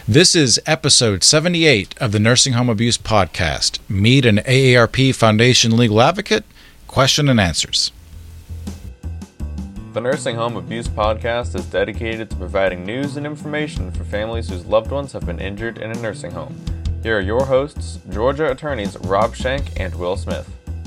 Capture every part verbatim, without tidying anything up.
This is episode seventy-eight of the Nursing Home Abuse Podcast. Meet an A A R P Foundation legal advocate, question and answers. The Nursing Home Abuse Podcast is dedicated to providing news and information for families whose loved ones have been injured in a nursing home. Here are your hosts, Georgia attorneys Rob Schenk and Will Smith.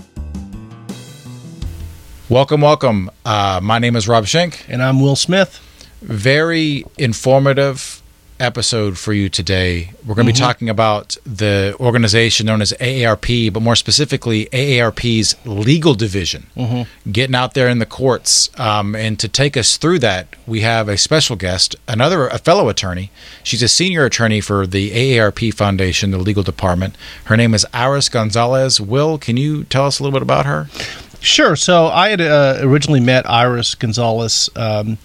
Welcome, welcome. Uh, my name is Rob Schenk. And I'm Will Smith. Very informative episode for you today. We're going to mm-hmm. be talking about the organization known as A A R P, but more specifically A A R P's legal division, mm-hmm. getting out there in the courts. Um, and to take us through that, we have a special guest, another a fellow attorney. She's a senior attorney for the A A R P Foundation, the legal department. Her name is Iris Gonzalez. Will, can you tell us a little bit about her? Sure. So I had uh, originally met Iris Gonzalez um,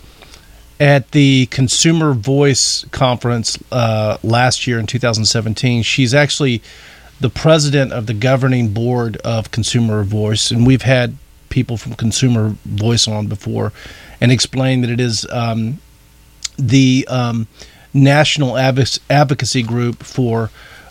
at the Consumer Voice Conference uh, last year in two thousand seventeen. She's actually the president of the governing board of Consumer Voice, and we've had people from Consumer Voice on before and explained that it is um, the um, national adv- advocacy group for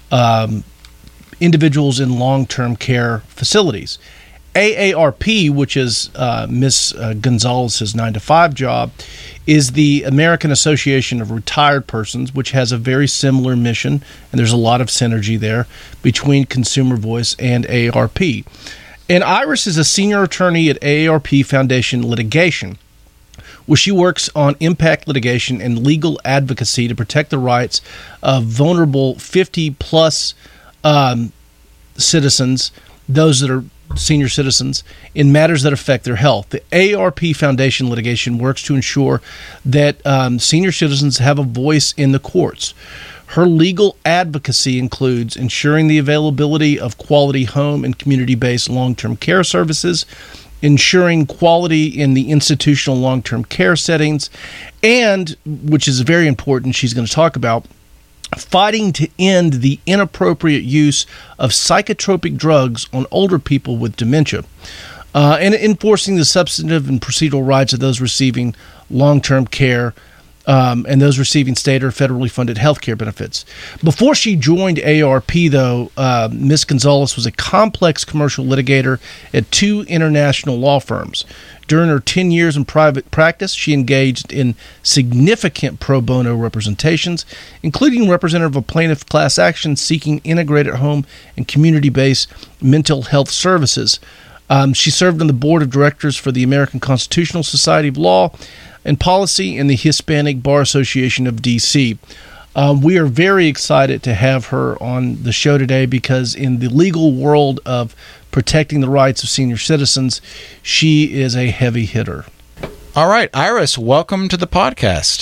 um, individuals in long-term care facilities. A A R P, which is uh, Miss Uh, Gonzalez's nine to five job, is the American Association of Retired Persons, which has a very similar mission, and there's a lot of synergy there between Consumer Voice and A A R P. And Iris is a senior attorney at A A R P Foundation Litigation, where she works on impact litigation and legal advocacy to protect the rights of vulnerable fifty-plus um, citizens, those that are senior citizens, in matters that affect their health. The A A R P Foundation litigation works to ensure that um, senior citizens have a voice in the courts. Her legal advocacy includes ensuring the availability of quality home and community-based long-term care services, ensuring quality in the institutional long-term care settings, and, which is very important, she's going to talk about, fighting to end the inappropriate use of psychotropic drugs on older people with dementia, uh, and enforcing the substantive and procedural rights of those receiving long-term care um, and those receiving state or federally funded health care benefits. Before she joined A A R P, though, uh, Miz Gonzalez was a complex commercial litigator at two international law firms. During her ten years in private practice, she engaged in significant pro bono representations, including representative of plaintiff class action seeking integrated home and community-based mental health services. Um, she served on the board of directors for the American Constitutional Society of Law and Policy and the Hispanic Bar Association of D C Um, we are very excited to have her on the show today because in the legal world of protecting the rights of senior citizens, she is a heavy hitter. All right, Iris, welcome to the podcast.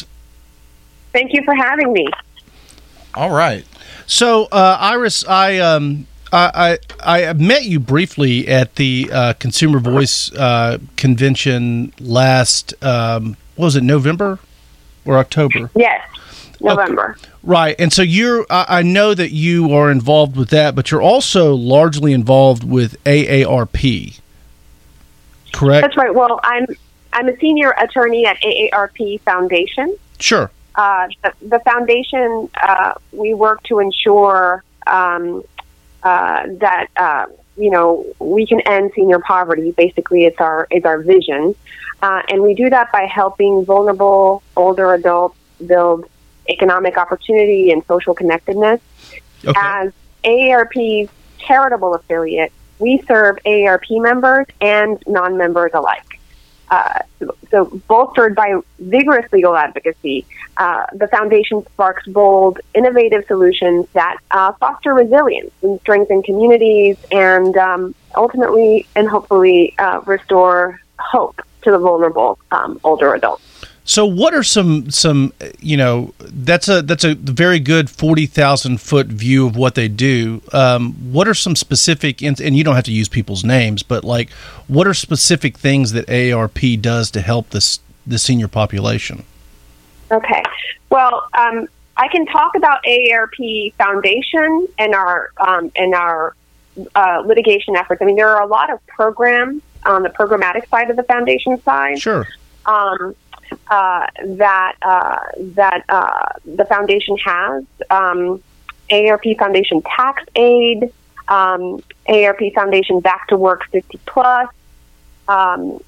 Thank you for having me. All right. So, uh, Iris, I, um, I I I met you briefly at the uh, Consumer Voice uh, convention last, um, what was it, November or October? Yes. November. Okay. Right. And so you're, I know that you are involved with that, but you're also largely involved with A A R P, correct? That's right. Well, I'm I'm a senior attorney at A A R P Foundation. Sure. Uh, the, the foundation, uh, we work to ensure um, uh, that, uh, you know, we can end senior poverty. Basically, it's our, it's our vision. Uh, and we do that by helping vulnerable older adults build economic opportunity and social connectedness. Okay. As A A R P's charitable affiliate, we serve A A R P members and non-members alike. Uh, so bolstered by vigorous legal advocacy, uh, the foundation sparks bold, innovative solutions that uh, foster resilience and strengthen communities and um, ultimately and hopefully uh, restore hope to the vulnerable um, older adults. So what are some, some you know, that's a that's a very good forty thousand foot view of what they do. Um, what are some specific, and you don't have to use people's names, but like what are specific things that A A R P does to help this the senior population? Okay. Well, um, I can talk about A A R P Foundation and our, um, and our uh, litigation efforts. I mean, there are a lot of programs on the programmatic side of the foundation side. Sure. Um, uh, that uh, that uh, the foundation has. Um, A A R P Foundation Tax Aid, um, A A R P Foundation Back to Work fifty plus. Um,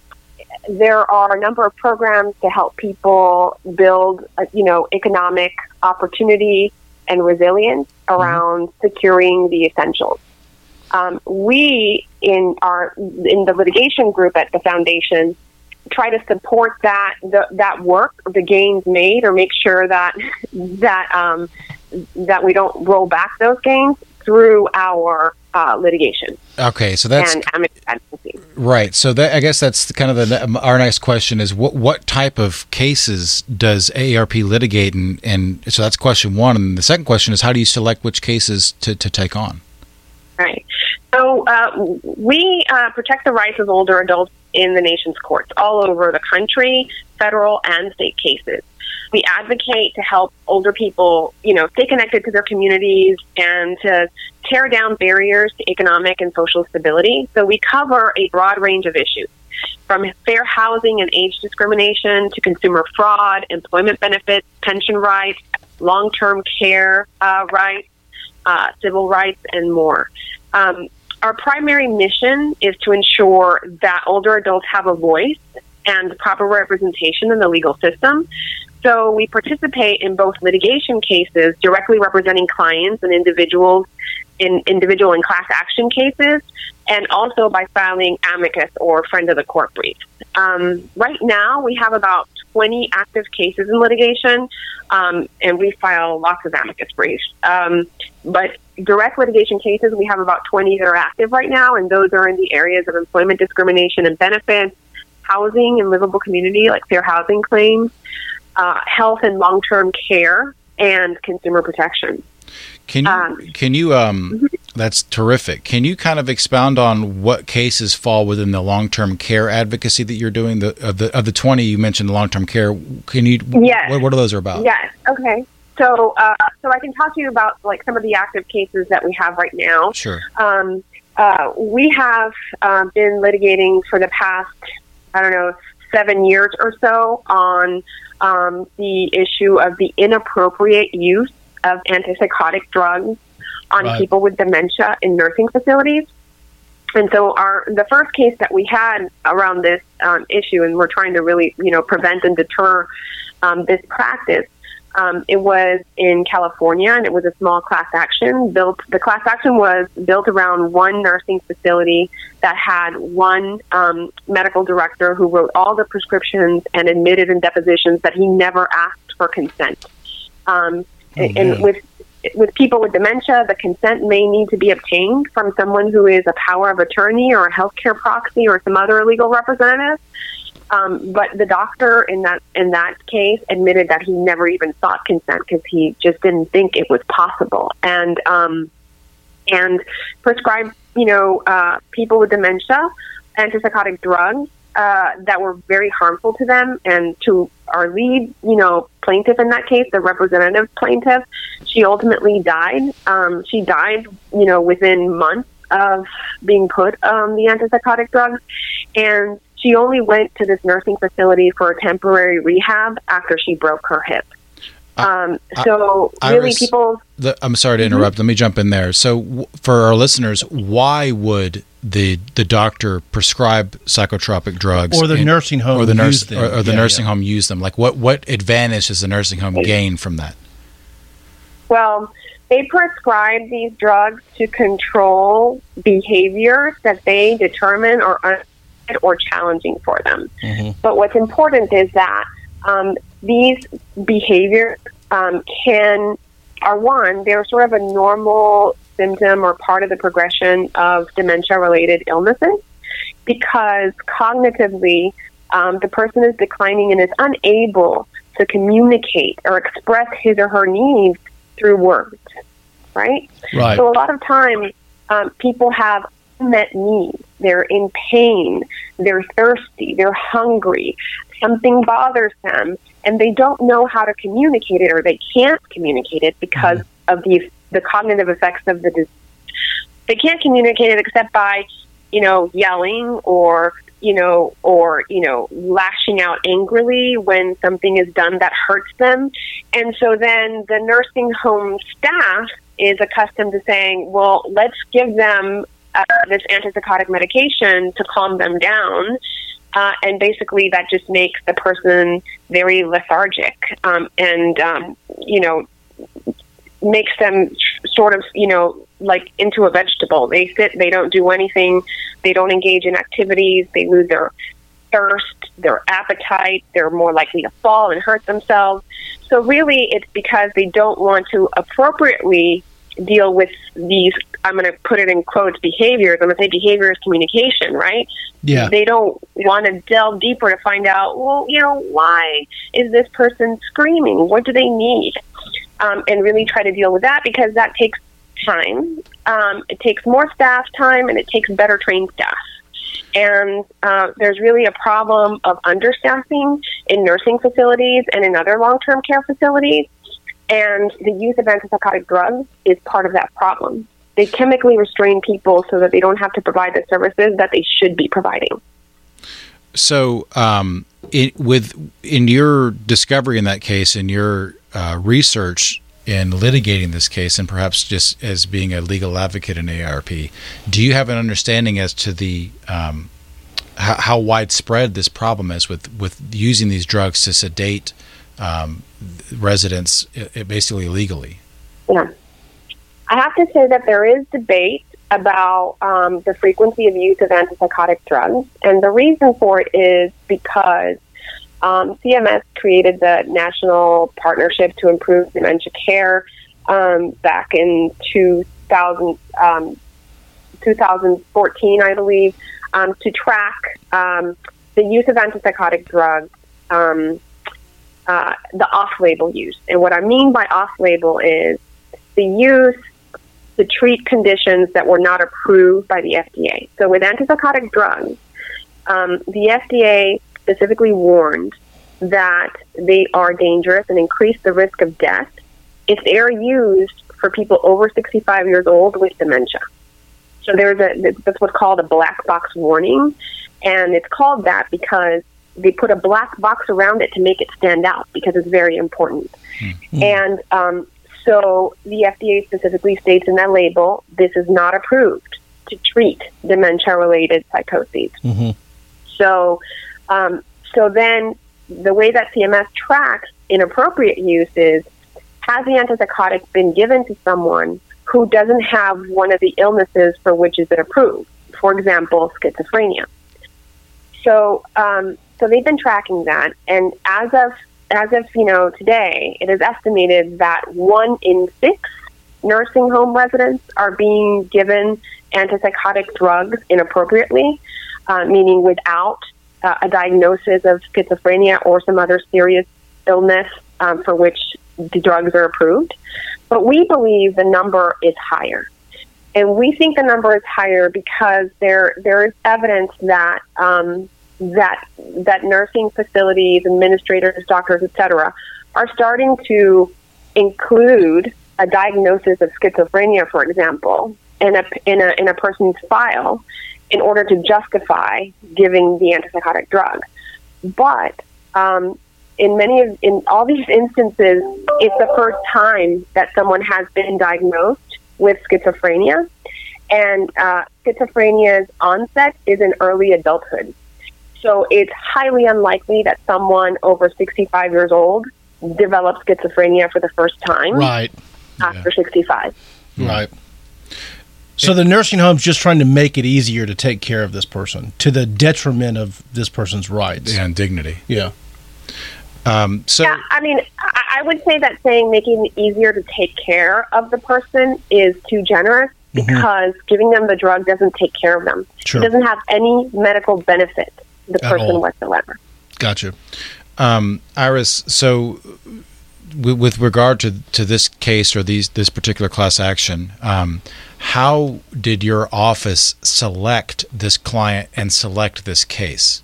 there are a number of programs to help people build, uh, you know, economic opportunity and resilience around mm-hmm. securing the essentials. Um, we in our in the litigation group at the foundation try to support that the, that work, the gains made, or make sure that that um, that we don't roll back those gains through our uh, litigation. Okay, so that's and advocacy. Right. So that, I guess that's kind of the, our next question is what what type of cases does A A R P litigate, and, and so that's question one. And the second question is how do you select which cases to, to take on? Right. So uh, we uh, protect the rights of older adults in the nation's courts all over the country, federal and state cases. We advocate to help older people, you know, stay connected to their communities and to tear down barriers to economic and social stability. So we cover a broad range of issues, from fair housing and age discrimination to consumer fraud, employment benefits, pension rights, long-term care uh, rights, uh, civil rights, and more. Um, our primary mission is to ensure that older adults have a voice and proper representation in the legal system. So we participate in both litigation cases directly representing clients and individuals in individual and class action cases, and also by filing amicus or friend of the court briefs. Um, right now, we have about twenty active cases in litigation, um, and we file lots of amicus briefs. Um, but direct litigation cases, we have about twenty that are active right now, and those are in the areas of employment discrimination and benefits, housing and livable community, like fair housing claims, uh, health and long-term care, and consumer protection. Can you, um, can you, um, mm-hmm. that's terrific. Can you kind of expound on what cases fall within the long-term care advocacy that you're doing? The, of the, of the twenty you mentioned long-term care. Can you, yes. what, what are those about? Yes. Okay. So, uh, so I can talk to you about like some of the active cases that we have right now. Sure. Um, uh, we have uh, been litigating for the past, I don't know, seven years or so on um, the issue of the inappropriate use of antipsychotic drugs on right. people with dementia in nursing facilities. And so our the first case that we had around this um, issue, and we're trying to really, you know, prevent and deter um, this practice, um, it was in California, and it was a small class action. Built The class action was built around one nursing facility that had one um, medical director who wrote all the prescriptions and admitted in depositions that he never asked for consent. Um, Oh, and with with people with dementia, the consent may need to be obtained from someone who is a power of attorney or a healthcare proxy or some other legal representative. Um, but the doctor in that in that case admitted that he never even sought consent because he just didn't think it was possible, and um, and prescribed, you know, uh, people with dementia antipsychotic drugs uh, that were very harmful to them. And to our lead, you know, plaintiff in that case, the representative plaintiff, she ultimately died. Um, she died, you know, within months of being put on the antipsychotic drugs. And she only went to this nursing facility for a temporary rehab after she broke her hip. Um, so I, really Iris, people... The, I'm sorry to interrupt. Mm-hmm. Let me jump in there. So w- for our listeners, why would the the doctor prescribe psychotropic drugs, or the in, nursing home or the nurse use them. or, or the yeah, nursing yeah. home use them? Like what what advantage does the nursing home gain from that? Well, they prescribe these drugs to control behaviors that they determine are unfit or challenging for them. Mm-hmm. But what's important is that um, these behaviors um, can are one, they're sort of a normal symptom or part of the progression of dementia-related illnesses, because cognitively um, the person is declining and is unable to communicate or express his or her needs through words, right? Right. So a lot of times um, people have unmet needs. They're in pain, they're thirsty, they're hungry, something bothers them, and they don't know how to communicate it, or they can't communicate it because mm-hmm. of the the cognitive effects of the disease. They can't communicate it except by, you know, yelling or you know, or, you know, lashing out angrily when something is done that hurts them. And so then the nursing home staff is accustomed to saying, well, let's give them uh, this antipsychotic medication to calm them down. Uh, and basically that just makes the person very lethargic um, and, um, you know, makes them sort of, you know, like into a vegetable. They sit, they don't do anything, they don't engage in activities, they lose their thirst, their appetite, they're more likely to fall and hurt themselves. So really it's because they don't want to appropriately deal with these, I'm going to put it in quotes, behaviors. I'm going to say behavior is communication, right? Yeah. They don't want to delve deeper to find out, well, you know, why is this person screaming? What do they need? Um, and really try to deal with that, because that takes time. Um, it takes more staff time, and it takes better trained staff. And uh, there's really a problem of understaffing in nursing facilities and in other long-term care facilities. And the use of antipsychotic drugs is part of that problem. They chemically restrain people so that they don't have to provide the services that they should be providing. So, um, it, with in your discovery in that case, in your uh, research in litigating this case, and perhaps just as being a legal advocate in A A R P, do you have an understanding as to the um, how, how widespread this problem is with, with using these drugs to sedate um, residents, uh, basically illegally? Yeah, I have to say that there is debate about um, the frequency of use of antipsychotic drugs, and the reason for it is because um, C M S created the National Partnership to Improve Dementia Care um, back in two thousand, um, twenty fourteen, I believe, um, to track um, the use of antipsychotic drugs, um, uh, the off-label use. And what I mean by off-label is the use to treat conditions that were not approved by the F D A. So with antipsychotic drugs, um, the F D A specifically warned that they are dangerous and increase the risk of death if they are used for people over sixty-five years old with dementia. So there's a, that's what's called a black box warning, and it's called that because they put a black box around it to make it stand out, because it's very important. Mm-hmm. And um, so the F D A specifically states in that label, this is not approved to treat dementia-related psychoses. Mm-hmm. So, um, so then the way that C M S tracks inappropriate use is, has the antipsychotic been given to someone who doesn't have one of the illnesses for which is it approved? For example, schizophrenia. So, um, so they've been tracking that, and as of As of, you know, today, it is estimated that one in six nursing home residents are being given antipsychotic drugs inappropriately, uh, meaning without uh, a diagnosis of schizophrenia or some other serious illness um, for which the drugs are approved. But we believe the number is higher. And we think the number is higher because there there is evidence that um, that that nursing facilities, administrators, doctors, et cetera, are starting to include a diagnosis of schizophrenia, for example, in a in a in a person's file in order to justify giving the antipsychotic drug. But um, in many of in all these instances, it's the first time that someone has been diagnosed with schizophrenia, and uh, schizophrenia's onset is in early adulthood. So it's highly unlikely that someone over sixty-five years old develops schizophrenia for the first time right. after yeah. sixty-five. Right. So the nursing home's just trying to make it easier to take care of this person to the detriment of this person's rights. And dignity. Yeah. Um, so yeah, I mean, I would say that saying making it easier to take care of the person is too generous, because mm-hmm. giving them the drug doesn't take care of them. Sure. It doesn't have any medical benefit to the At person all. whatsoever. Gotcha. Um, Iris, so w- with regard to, to this case or these this particular class action, um, how did your office select this client and select this case?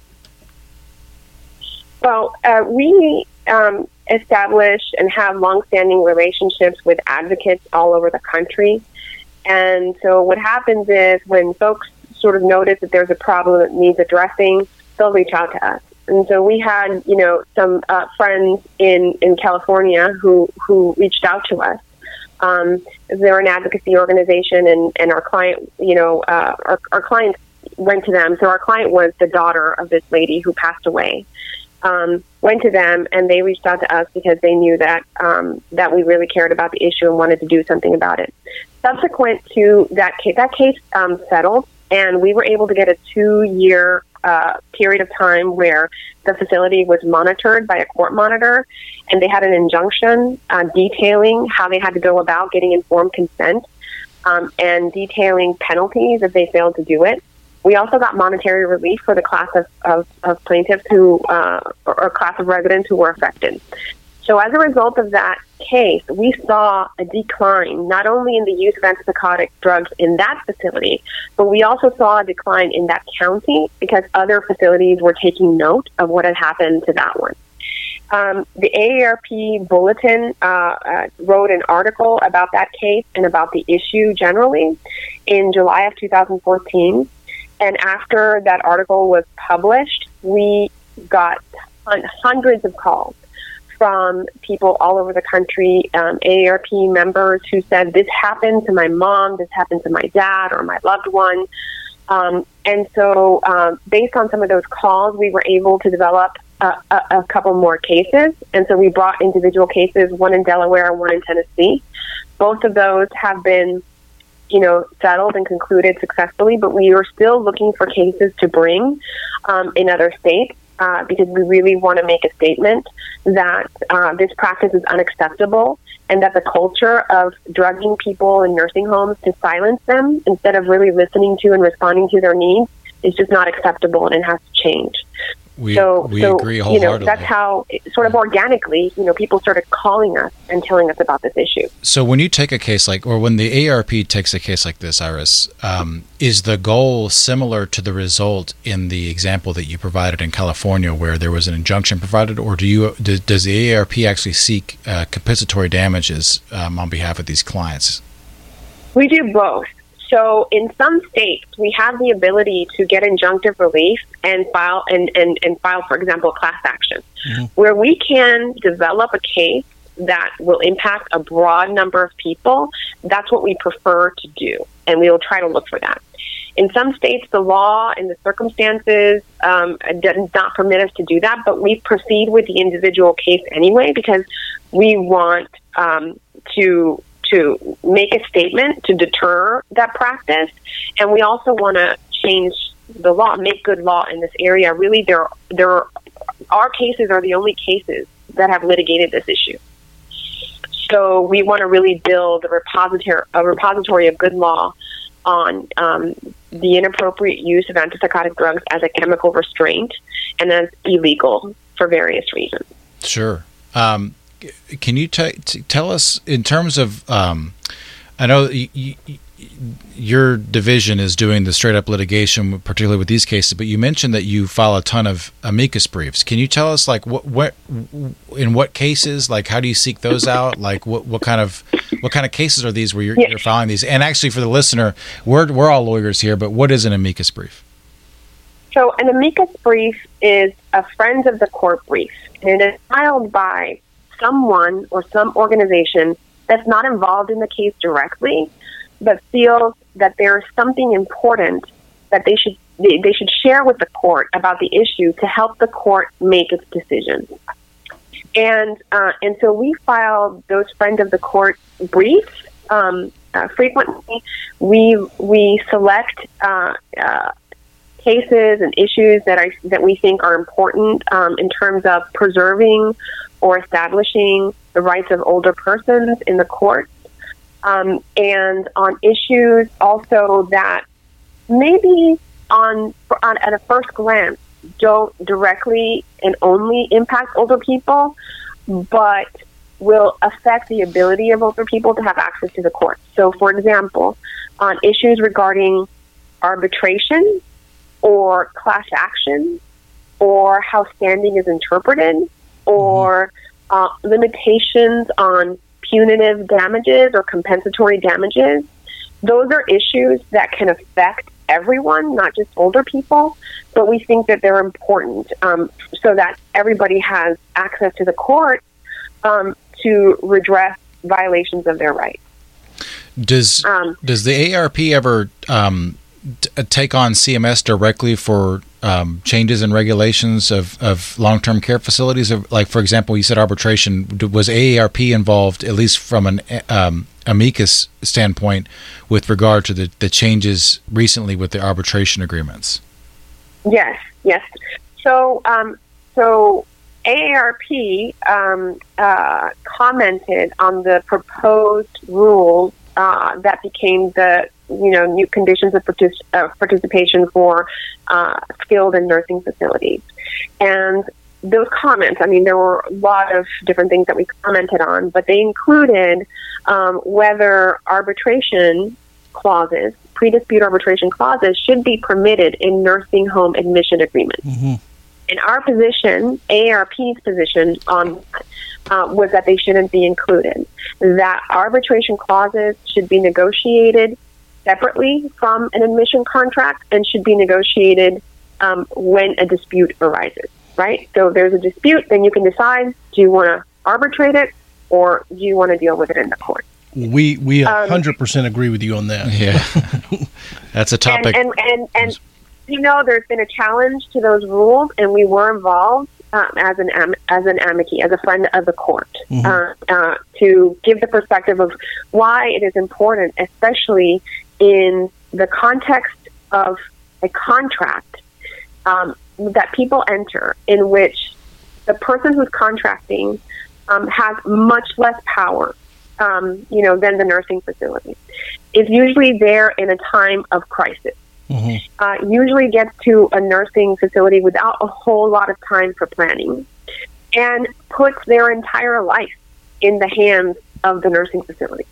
Well, uh, we um, establish and have longstanding relationships with advocates all over the country. And so what happens is when folks sort of notice that there's a problem that needs addressing, they'll reach out to us. And so we had, you know, some uh, friends in, in California who, who reached out to us. Um, they're an advocacy organization, and, and our client, you know, uh, our, our client went to them. So our client was the daughter of this lady who passed away. Um, went to them, and they reached out to us because they knew that um, that we really cared about the issue and wanted to do something about it. Subsequent to that case, that case um, settled, and we were able to get a two-year uh, period of time where the facility was monitored by a court monitor, and they had an injunction uh, detailing how they had to go about getting informed consent um, and detailing penalties if they failed to do it. We also got monetary relief for the class of, of, of plaintiffs who, uh, or, or class of residents who were affected. So as a result of that case, we saw a decline not only in the use of antipsychotic drugs in that facility, but we also saw a decline in that county because other facilities were taking note of what had happened to that one. Um, the A A R P Bulletin uh, uh, wrote an article about that case and about the issue generally in July of two thousand fourteen. And after that article was published, we got hundreds of calls from people all over the country, um, A A R P members who said, this happened to my mom, this happened to my dad or my loved one. Um, and so um, based on some of those calls, we were able to develop a, a, a couple more cases. And so we brought individual cases, one in Delaware and one in Tennessee. Both of those have been you know, settled and concluded successfully, but we are still looking for cases to bring um, in other states uh, because we really want to make a statement that uh, this practice is unacceptable and that the culture of drugging people in nursing homes to silence them instead of really listening to and responding to their needs is just not acceptable, and it has to change. We, so, we so, agree you know, wholeheartedly. that's how, sort of organically, you know, people started calling us and telling us about this issue. So when you take a case like, or when the A A R P takes a case like this, Iris, um, is the goal similar to the result in the example that you provided in California where there was an injunction provided, or do you do, does the A A R P actually seek uh, compensatory damages um, on behalf of these clients? We do both. So in some states, we have the ability to get injunctive relief and file, and, and, and file, for example, a class action, mm-hmm. where we can develop a case that will impact a broad number of people. That's what we prefer to do, and we will try to look for that. In some states, the law and the circumstances um, does not permit us to do that, but we proceed with the individual case anyway because we want um, to to make a statement to deter that practice, and we also want to change the law, make good law in this area. Really, there, there are, our cases are the only cases that have litigated this issue. So we want to really build a repository, a repository of good law on um, the inappropriate use of antipsychotic drugs as a chemical restraint and as illegal for various reasons. Sure. Um, Can you t- t- tell us in terms of, um, I know y- y- your division is doing the straight up litigation, particularly with these cases, but you mentioned that you file a ton of amicus briefs. Can you tell us like what, what, in what cases, like how do you seek those out? Like what, what kind of, what kind of cases are these where you're, yes. you're filing these? And actually for the listener, we're, we're all lawyers here, but what is an amicus brief? So an amicus brief is a friends of the court brief, and it is filed by someone or some organization that's not involved in the case directly, but feels that there's something important that they should they, they should share with the court about the issue to help the court make its decision. And uh, and so we file those friend of the court briefs. Um, uh, frequently, we we select uh, uh, cases and issues that I that we think are important um, in terms of preserving or establishing the rights of older persons in the court, um, and on issues also that maybe on, on at a first glance don't directly and only impact older people, but will affect the ability of older people to have access to the court. So, for example, on issues regarding arbitration or class action or how standing is interpreted, or uh, limitations on punitive damages or compensatory damages, those are issues that can affect everyone, not just older people, but we think that they're important um, so that everybody has access to the court um, to redress violations of their rights. Does um, does the A A R P ever um, t- take on C M S directly for um, changes in regulations of, of long-term care facilities? Like, for example, you said arbitration. Was A A R P involved, at least from an um, amicus standpoint, with regard to the, the changes recently with the arbitration agreements? Yes, yes. So, um, so A A R P um, uh, commented on the proposed rules uh, that became the you know new conditions of partic- uh, participation for uh, skilled and nursing facilities, and those comments. I mean, there were a lot of different things that we commented on, but they included um, whether arbitration clauses, pre-dispute arbitration clauses, should be permitted in nursing home admission agreements. Mm-hmm. In our position, A A R P's position on uh, was that they shouldn't be included. That arbitration clauses should be negotiated separately from an admission contract and should be negotiated um, when a dispute arises. Right? So if there's a dispute, then you can decide: do you want to arbitrate it, or do you want to deal with it in the court? We we one hundred percent um, agree with you on that. Yeah, that's a topic. And and, and and you know, there's been a challenge to those rules, and we were involved um, as an am- as an amici, as a friend of the court, mm-hmm. uh, uh, to give the perspective of why it is important, especially in the context of a contract um, that people enter, in which the person who's contracting um, has much less power, um, you know, than the nursing facility. Is usually there in a time of crisis. Mm-hmm. Uh, usually gets to a nursing facility without a whole lot of time for planning, and puts their entire life in the hands of the nursing facility,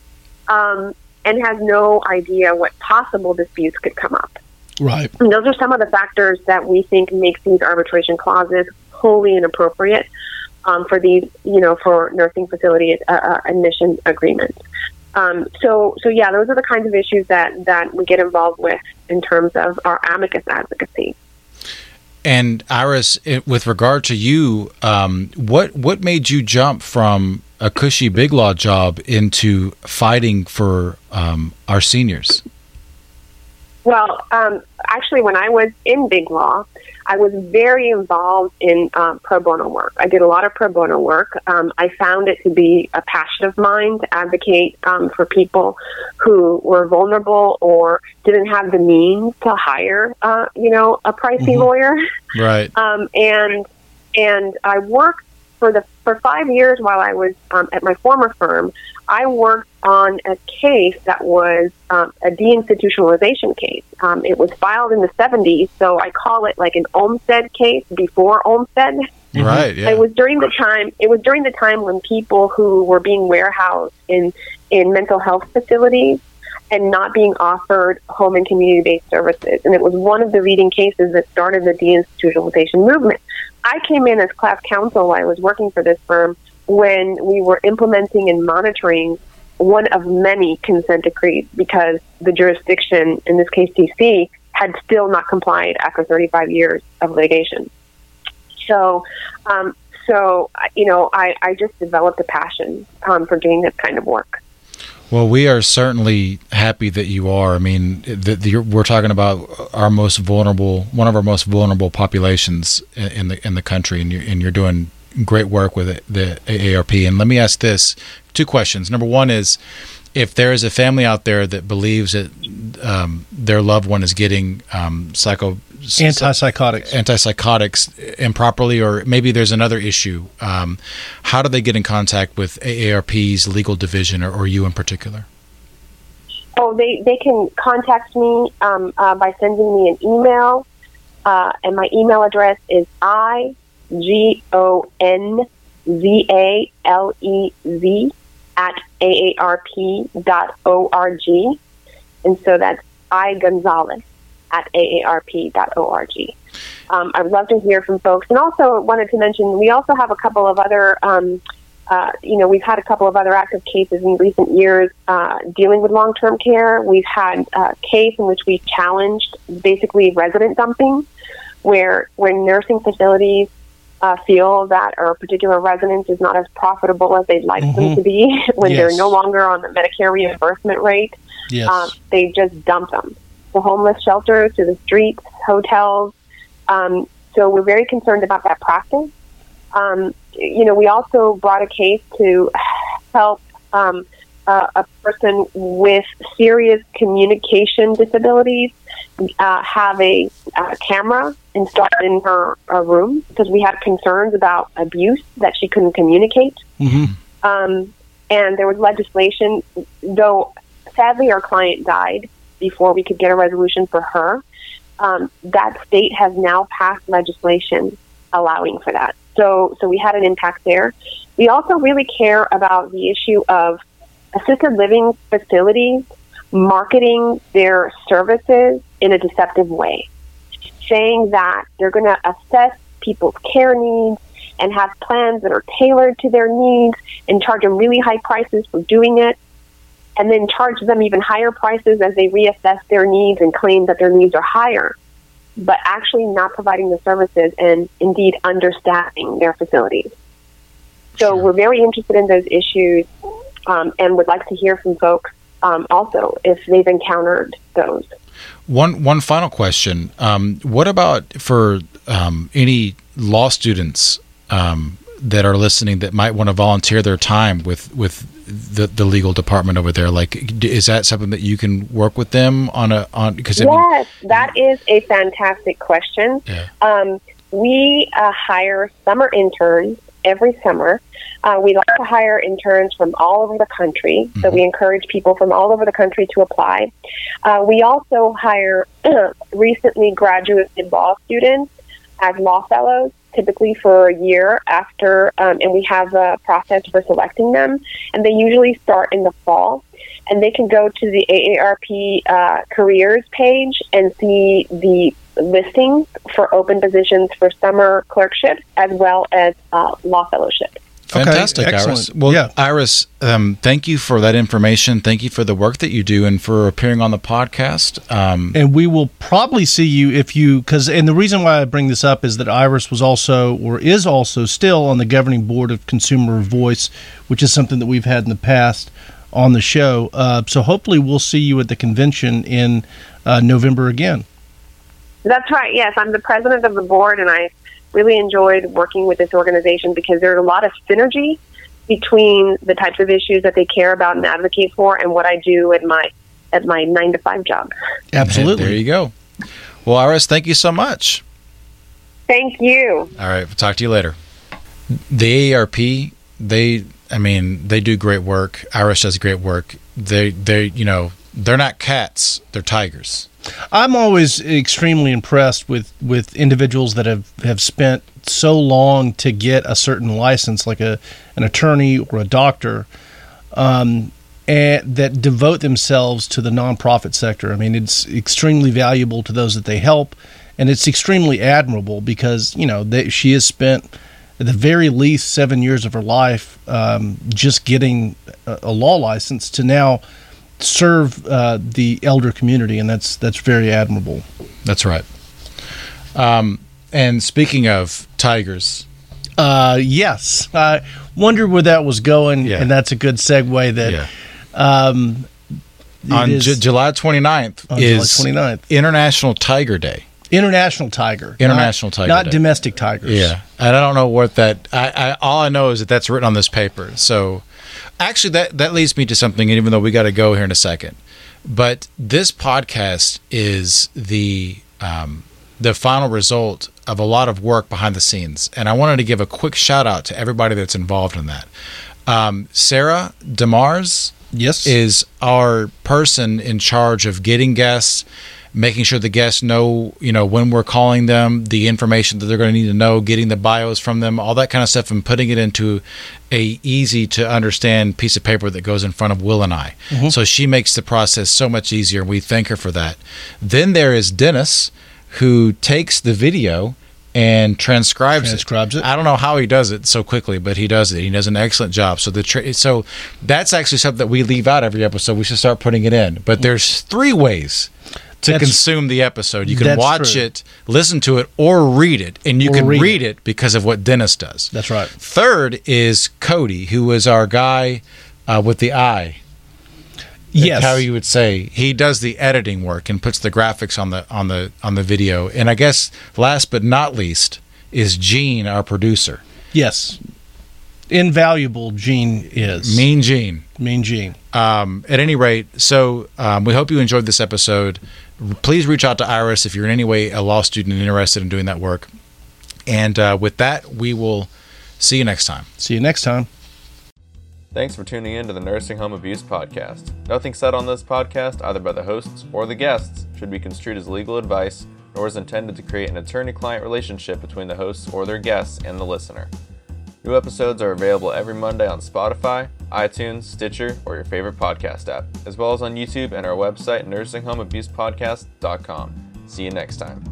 um, and has no idea what possible disputes could come up. Right. And those are some of the factors that we think make these arbitration clauses wholly inappropriate um, for these, you know, for nursing facility uh, uh, admission agreements. Um, so, so yeah, those are the kinds of issues that, that we get involved with in terms of our amicus advocacy. And Iris, it, with regard to you, um, what what made you jump from a cushy big law job into fighting for um, our seniors? Well, um, actually, when I was in big law, I was very involved in um, pro bono work. I did a lot of pro bono work. Um, I found it to be a passion of mine to advocate um, for people who were vulnerable or didn't have the means to hire, uh, you know, a pricey mm-hmm. lawyer. Right. Um, and and I worked for the for five years while I was um, at my former firm. I worked on a case that was um, a deinstitutionalization case. Um, it was filed in the seventies, so I call it like an Olmstead case before Olmstead. Right. Yeah. It was during the time. It was during the time when people who were being warehoused in in mental health facilities and not being offered home and community-based services, and it was one of the leading cases that started the deinstitutionalization movement. I came in as class counsel while I was working for this firm when we were implementing and monitoring one of many consent decrees because the jurisdiction, in this case D C, had still not complied after thirty-five years of litigation. So, um, so you know, I, I just developed a passion um, for doing this kind of work. Well, we are certainly happy that you are. I mean, the, the, we're talking about our most vulnerable, one of our most vulnerable populations in the in the country, and you're, and you're doing great work with it, the A A R P. And let me ask this, two questions. Number one is, if there is a family out there that believes that um, their loved one is getting um, psycho antipsychotics antipsychotics improperly, or maybe there's another issue, um, how do they get in contact with A A R P's legal division, or, or you in particular? Oh, they, they can contact me um, uh, by sending me an email, uh, and my email address is I G O N Z A L E Z at A A R P dot org. And so that's I Gonzalez at A A R P dot org. Um, I'd love to hear from folks. And also wanted to mention, we also have a couple of other um, Uh, you know, we've had a couple of other active cases in recent years uh, dealing with long-term care. We've had a case in which we challenged basically resident dumping, where when nursing facilities uh, feel that a particular residence is not as profitable as they'd like Mm-hmm. them to be, when Yes. they're no longer on the Medicare reimbursement rate, Yes. um, they just dump them. The homeless shelters, to the streets, hotels. Um, so we're very concerned about that practice. Um, you know, we also brought a case to help um, uh, a person with serious communication disabilities uh, have a uh, camera installed in her uh, room because we had concerns about abuse that she couldn't communicate. Mm-hmm. Um, and there was legislation, though sadly our client died before we could get a resolution for her. Um, that state has now passed legislation allowing for that. So, so we had an impact there. We also really care about the issue of assisted living facilities marketing their services in a deceptive way, saying that they're going to assess people's care needs and have plans that are tailored to their needs and charge them really high prices for doing it, and then charge them even higher prices as they reassess their needs and claim that their needs are higher, but actually not providing the services and indeed understaffing their facilities. So Sure. we're very interested in those issues um, and would like to hear from folks um, also if they've encountered those. One one final question. Um, what about for um, any law students um, that are listening that might want to volunteer their time with, with the, the legal department over there? Like, is that something that you can work with them on a on? Because Yes, that is a fantastic question. Yeah. Um, we uh, hire summer interns every summer. Uh, we like to hire interns from all over the country, mm-hmm. so we encourage people from all over the country to apply. Uh, we also hire recently graduated law students as law fellows, typically for a year after, um, and we have a process for selecting them, and they usually start in the fall. And they can go to the A A R P uh, careers page and see the listings for open positions for summer clerkship as well as uh, law fellowship. Fantastic, Okay, Iris. excellent. Well, Yeah. Iris, um, thank you for that information. Thank you for the work that you do and for appearing on the podcast. Um, And we will probably see you if you, because, and the reason why I bring this up is that Iris was also, or is also still on the governing board of Consumer Voice, which is something that we've had in the past on the show. Uh, so hopefully we'll see you at the convention in uh, November again. That's right. Yes, I'm the president of the board, and I really enjoyed working with this organization because there's a lot of synergy between the types of issues that they care about and advocate for and what I do at my at my nine to five job. Absolutely. There you go. Well, Iris, thank you so much. Thank you. All right, we'll talk to you later. The A A R P, they, I mean, they do great work. Iris does great work. They, they, you know, they're not cats; they're tigers. I'm always extremely impressed with, with individuals that have, have spent so long to get a certain license, like a an attorney or a doctor, um, and that devote themselves to the nonprofit sector. I mean, it's extremely valuable to those that they help, and it's extremely admirable because, you know, they, she has spent at the very least seven years of her life um, just getting a, a law license to now serve uh, the elder community, and that's that's very admirable. That's right. Um, and speaking of tigers, Uh, yes, I wondered where that was going, Yeah. and that's a good segue. That yeah. um, it on is J- July twenty-ninth on is July twenty-ninth, International Tiger Day. International Tiger, International not, Tiger not Day. domestic tigers. Yeah, and I don't know what that. I, I all I know is that that's written on this paper. So, actually, that that leads me to something. Even though we got to go here in a second, but this podcast is the um, the final result of a lot of work behind the scenes, and I wanted to give a quick shout out to everybody that's involved in that. Um, Sarah DeMars Yes, is our person in charge of getting guests, making sure the guests know, you know, when we're calling them, the information that they're going to need to know, getting the bios from them, all that kind of stuff, and putting it into a easy to understand piece of paper that goes in front of Will and I. Mm-hmm. So she makes the process so much easier, and we thank her for that. Then there is Dennis, who takes the video and transcribes, Transcribes it. it. I don't know how he does it so quickly, but he does it. He does an excellent job. So the tra- so that's actually something that we leave out every episode. We should start putting it in. But there's three ways to That's- consume the episode. You can that's watch true. it, listen to it, or read it. And you Or can read read, it. it because of what Dennis does. That's right. Third is Cody, who is our guy uh, with the eye. Yes. How you would say he does the editing work and puts the graphics on the on the on the video. And I guess last but not least is Gene, our producer. Yes. Invaluable Gene is. Mean Gene. Mean Gene. Um, at any rate, so um, we hope you enjoyed this episode. Please reach out to Iris if you're in any way a law student and interested in doing that work. And uh, with that, we will see you next time. See you next time. Thanks for tuning in to the Nursing Home Abuse Podcast. Nothing said on this podcast, either by the hosts or the guests, should be construed as legal advice, nor is intended to create an attorney-client relationship between the hosts or their guests and the listener. New episodes are available every Monday on Spotify, iTunes, Stitcher, or your favorite podcast app, as well as on YouTube and our website, nursing home abuse podcast dot com. See you next time.